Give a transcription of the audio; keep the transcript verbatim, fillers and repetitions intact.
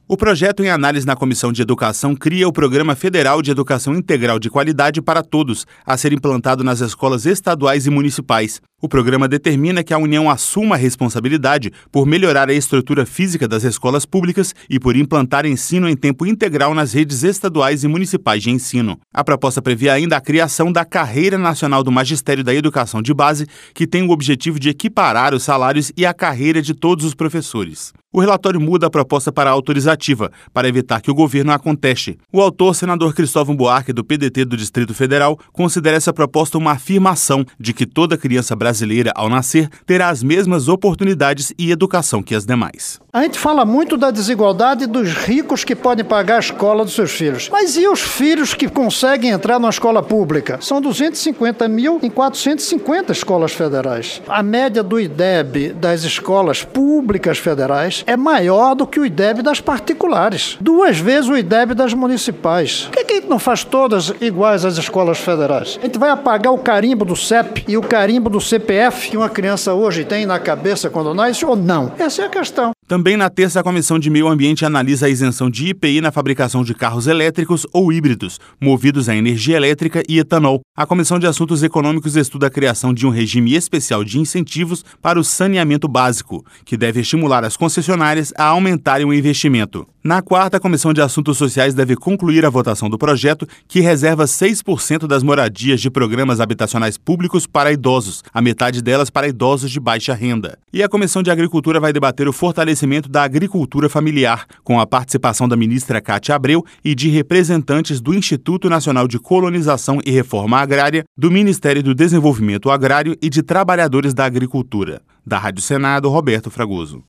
O projeto em análise na Comissão de Educação cria o Programa Federal de Educação Integral de Qualidade para Todos, a ser implantado nas escolas estaduais e municipais. O programa determina que a União assuma a responsabilidade por melhorar a estrutura física das escolas públicas e por implantar ensino em tempo integral nas redes estaduais e municipais de ensino. A proposta prevê ainda a criação da Carreira Nacional do Magistério da Educação de Base, que tem o objetivo de equiparar os salários e a carreira de todos os professores. O relatório muda a proposta para autorizativa, para evitar que o governo a conteste. O autor, senador Cristóvão Buarque, do P D T do Distrito Federal, considera essa proposta uma afirmação de que toda criança brasileira, ao nascer, terá as mesmas oportunidades e educação que as demais. A gente fala muito da desigualdade dos ricos que podem pagar a escola dos seus filhos. Mas e os filhos que conseguem entrar na escola pública? São duzentos e cinquenta mil em quatrocentas e cinquenta escolas federais. A média do I D E B das escolas públicas federais é maior do que o I D E B das particulares. Duas vezes o I D E B das municipais. Por que, que a gente não faz todas iguais às escolas federais? A gente vai apagar o carimbo do C E P e o carimbo do C P F que uma criança hoje tem na cabeça quando nasce ou não? Essa é a questão. Também na terça, a Comissão de Meio Ambiente analisa a isenção de I P I na fabricação de carros elétricos ou híbridos, movidos a energia elétrica e etanol. A Comissão de Assuntos Econômicos estuda a criação de um regime especial de incentivos para o saneamento básico, que deve estimular as concessionárias a aumentarem o investimento. Na quarta, a Comissão de Assuntos Sociais deve concluir a votação do projeto, que reserva seis por cento das moradias de programas habitacionais públicos para idosos, a metade delas para idosos de baixa renda. E a Comissão de Agricultura vai debater o fortalecimento da agricultura familiar, com a participação da ministra Cátia Abreu e de representantes do Instituto Nacional de Colonização e Reforma Agrária, do Ministério do Desenvolvimento Agrário e de trabalhadores da agricultura. Da Rádio Senado, Roberto Fragoso.